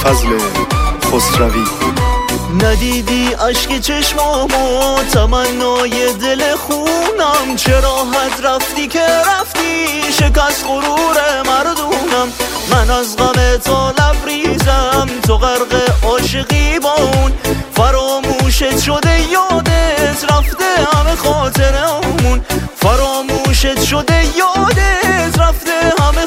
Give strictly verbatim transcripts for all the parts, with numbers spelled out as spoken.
فضل خسروی. ندیدی اشک چشمامو تمنای دل خونم، چه راحت رفتی که رفتی شکست غرور مردونم. من از غم تو لبریزم تو غرق عاشقی با اون، فراموشت شده یادت رفته همه خاطرمون، فراموشت شده یادت رفته همه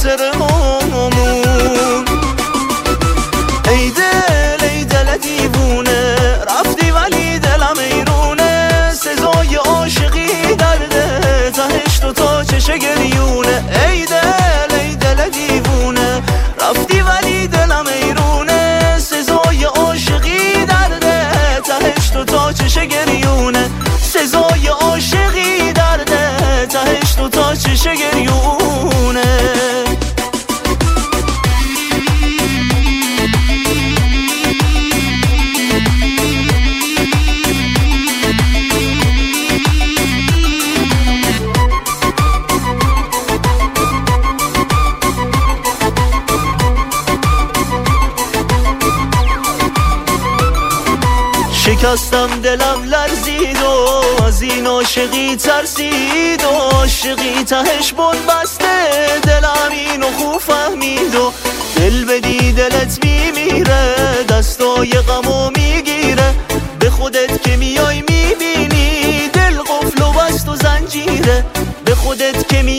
خاطرمون. ای دل ای دل دیوونه رفتی ولی دلم ایرونه، سزای عاشقی درده تهش تو تا چش گریونه. ای دل ای دل دیوونه رفتی ولی دلم ایرونه، سزای عاشقی درده تهش تو تا چش گریونه، سزای عاشقی درده تهش تو تا چش گریونه. شکستم دلم لرزید و از این عاشقی ترسید و عاشقی تهش بند بسته دلم اینو خوب فهمید و دل بدی دلت میمیره دستای غمو میگیره، به خودت که میای میبینی دل قفل و بست و زنجیره، به خودت که می